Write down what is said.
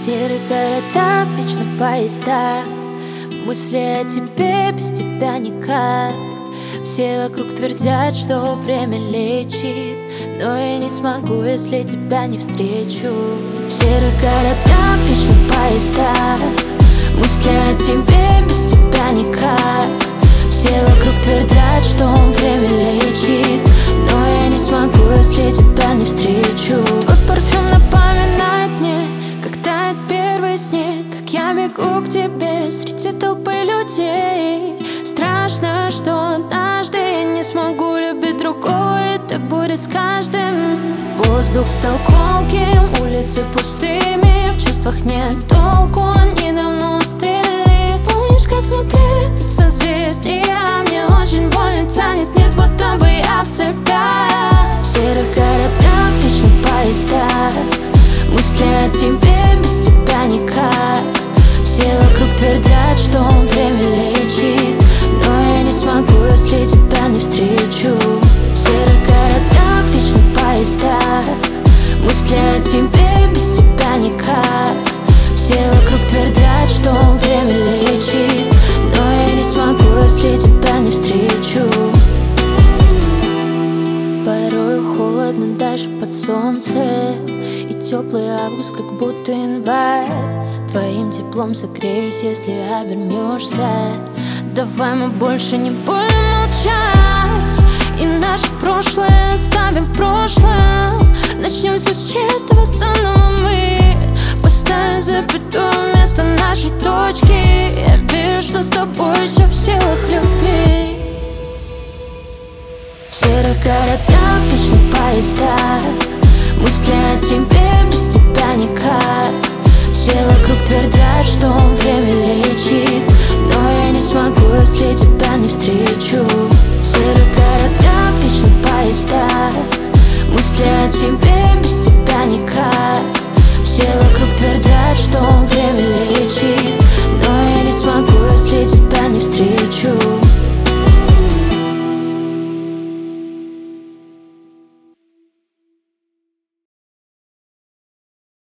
серых городах вечно поезда. Мысли о тебе без тебя никак. Все вокруг твердят, что время лечит, но я не смогу, если тебя не встречу. В серых городах вечно поезда. Мысли о тебе без тебя никак. Все вокруг твердят, что время лечит, но я не смогу, если тебя не встречу. Твой парфюм напоминает мне, как тает первый снег, как я бегу к тебе среди толпы людей. Страшно, что однажды я не смогу любить другого, и так будет с каждым. Воздух стал колким, улицы пустыми, в чувствах нет толку, они давно устыли. Помнишь, как смотрели на созвездия? Мне очень больно тянет вниз, будто бы я в тебя. В серых городах вечно поезда. Мысли о тебе без тебя никак. Все вокруг твердят, что время лечит, но я не смогу, если тебя не встречу. В серых городах вечно поезда. Мысли о тебе без тебя никак. Все вокруг твердят, что время лечит, но я не смогу, если тебя не встречу. Порой холодно даже под солнцем, и теплый август, как будто январь. Твоим теплом согреюсь, если обернешься. Давай мы больше не будем молчать, и наше прошлое оставим в прошлом. Начнем все с чистого заново мы. Поставим запятую вместо нашей точки. Я верю, что с тобой еще в силах любить. В серых городах вечно поезда.